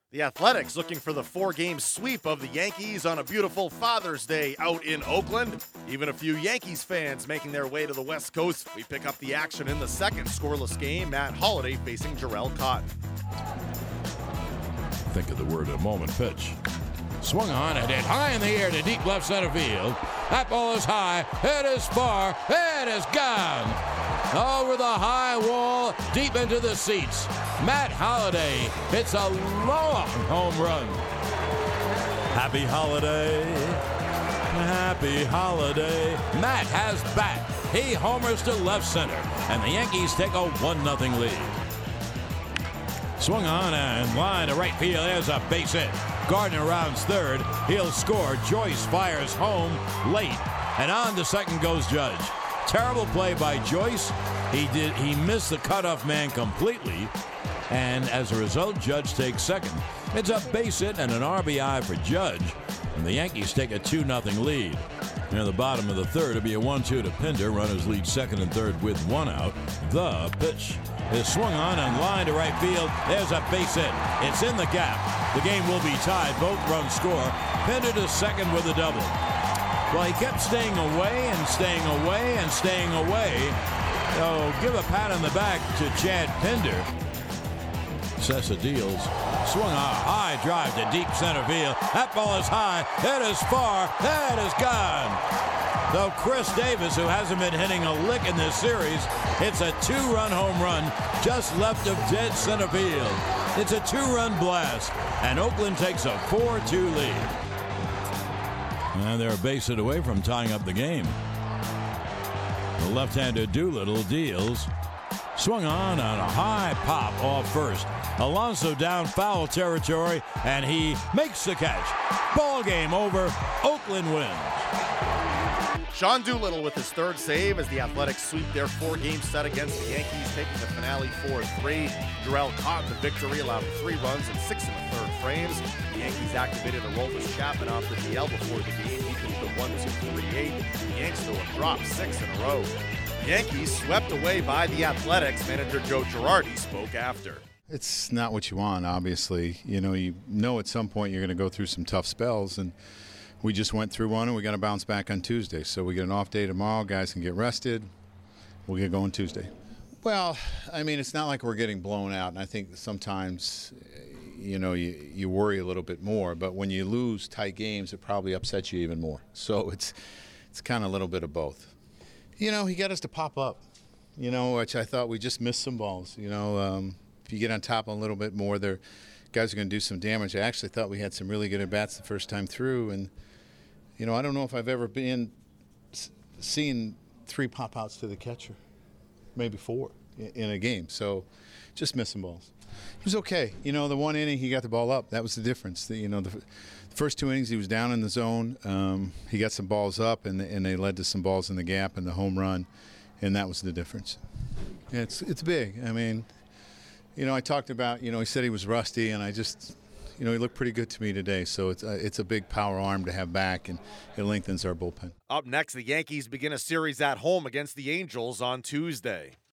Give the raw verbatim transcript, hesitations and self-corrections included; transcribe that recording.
The Athletics looking for the four-game sweep of the Yankees on a beautiful Father's Day out in Oakland. Even a few Yankees fans making their way to the West Coast. We pick up the action in the second scoreless game. Matt Holliday facing Jarrell Cotton. Think of the word in a moment. Pitch. Swung on and hit high in the air to deep left center field. That ball is high. It is far. It is gone. Over the high wall, deep into the seats. Matt Holliday hits a long home run. Happy holiday. Happy holiday. Matt has bat. He homers to left center. And the Yankees take a one nothing lead. Swung on and line to right field. There's a base hit. Gardner rounds third. He'll score. Joyce fires home late. And on to second goes Judge. Terrible play by Joyce. He did. He missed the cutoff man completely. And as a result, Judge takes second. It's a base hit and an R B I for Judge. And the Yankees take a two nothing lead. Near the bottom of the third, it'll be a one two to Pinder. Runners lead second and third with one out. The pitch is swung on and line to right field. There's a base hit. It's in the gap. The game will be tied. Both runs score. Pinder to second with a double. Well, he kept staying away and staying away and staying away. So give a pat on the back to Chad Pinder. Cessa deals. Swung a high drive to deep center field. That ball is high. It is far. It is gone. Though Chris Davis, who hasn't been hitting a lick in this series, it's a two-run home run just left of dead center field. It's a two-run blast, and Oakland takes a four two lead. And they're a base hit away from tying up the game. The left-hander Doolittle deals. Swung on on a high pop off first. Alonso down foul territory, and he makes the catch. Ball game over. Oakland wins. Sean Doolittle with his third save as the Athletics sweep their four-game set against the Yankees, taking the finale four three. Jarrell Cotton, the victory, allowed three runs and six in the third frames. The Yankees activated Aroldis Chapman off the D L before the game, equal to one two three eight. The Yanks still have dropped six in a row. The Yankees swept away by the Athletics. Manager Joe Girardi spoke after. It's not what you want, obviously. You know, you know at some point you're going to go through some tough spells, and we just went through one, and we got to bounce back on Tuesday. So we get an off day tomorrow. Guys can get rested. We'll get going Tuesday. Well, I mean, it's not like we're getting blown out, and I think sometimes, you know, you, you worry a little bit more. But when you lose tight games, it probably upsets you even more. So it's it's kind of a little bit of both. You know, he got us to pop up, you know, which I thought we just missed some balls. You know, um, if you get on top a little bit more, there guys are going to do some damage. I actually thought we had some really good at-bats the first time through, and you know, I don't know if I've ever been seen three pop-outs to the catcher, maybe four in a game. So just missing balls. He was okay. You know, the one inning he got the ball up. That was the difference. The, you know, the, the first two innings he was down in the zone. Um, he got some balls up, and, and they led to some balls in the gap and the home run, and that was the difference. Yeah, it's it's big. I mean, you know, I talked about, you know, he said he was rusty, and I just – you know, he looked pretty good to me today, so it's a, it's a big power arm to have back, and it lengthens our bullpen. Up next, the Yankees begin a series at home against the Angels on Tuesday.